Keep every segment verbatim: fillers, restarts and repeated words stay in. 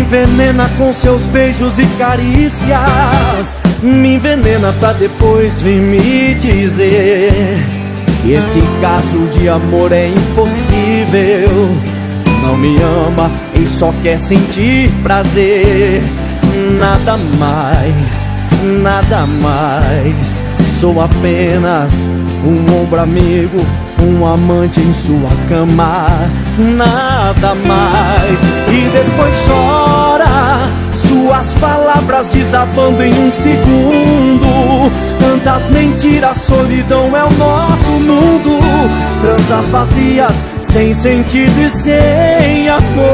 envenena com seus beijos e carícias, me envenena pra depois vir me dizer que esse caso de amor é impossível. Não me ama e só quer sentir prazer. Nada mais, nada mais. Sou apenas um ombro amigo, um amante em sua cama. Nada mais. E depois chora, suas palavras desabando em um segundo. Tantas mentiras, solidão é o nosso mundo. Transas vazias, sem sentido e sem amor.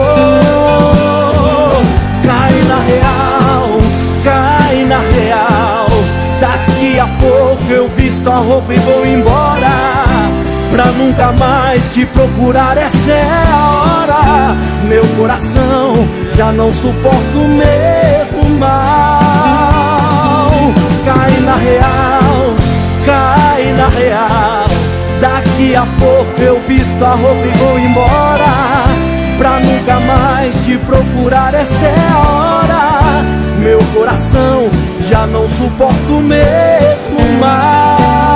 Cai na real, cai na real. Daqui a pouco eu visto a roupa e vou embora, pra nunca mais te procurar, essa é a hora. Meu coração já não suporta o mesmo mal. Cai na real, cai na real. Daqui a pouco eu visto a roupa e vou embora, pra nunca mais te procurar, essa é a hora. Meu coração já não suporta o mesmo mal.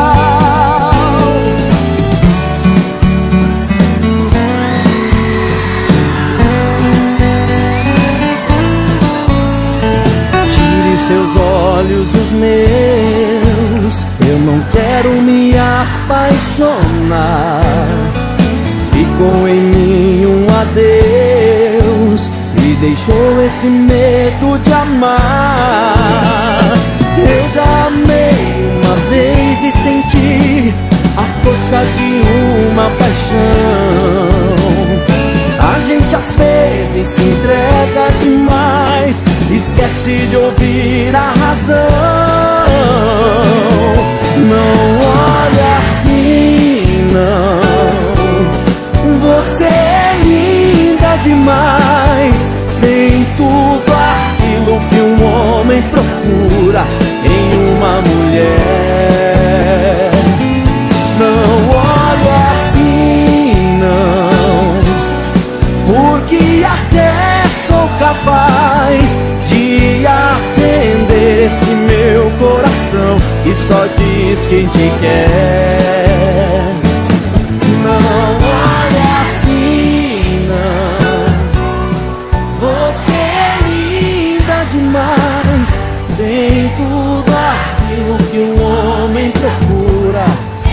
Tire seus olhos dos meus, eu não quero me apaixonar. Ficou em mim um adeus, me deixou esse medo de amar. Eu já amei uma vez e senti a força de uma paixão. A gente às vezes se entrega demais, esquece de ouvir a razão. Não olha assim, não. Você é linda demais, tem tudo aquilo que um homem procura em uma mulher. Não olha assim, não, porque até sou capaz de atender esse meu coração que só diz quem te quer. Não olha assim, não, você é linda demais, tem tudo aquilo que um homem procura.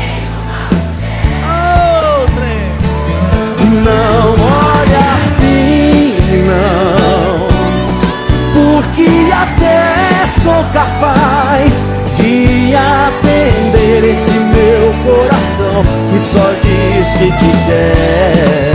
Oh, não olha assim, não, porque até sou capaz de atender esse meu coração que só diz que te quer.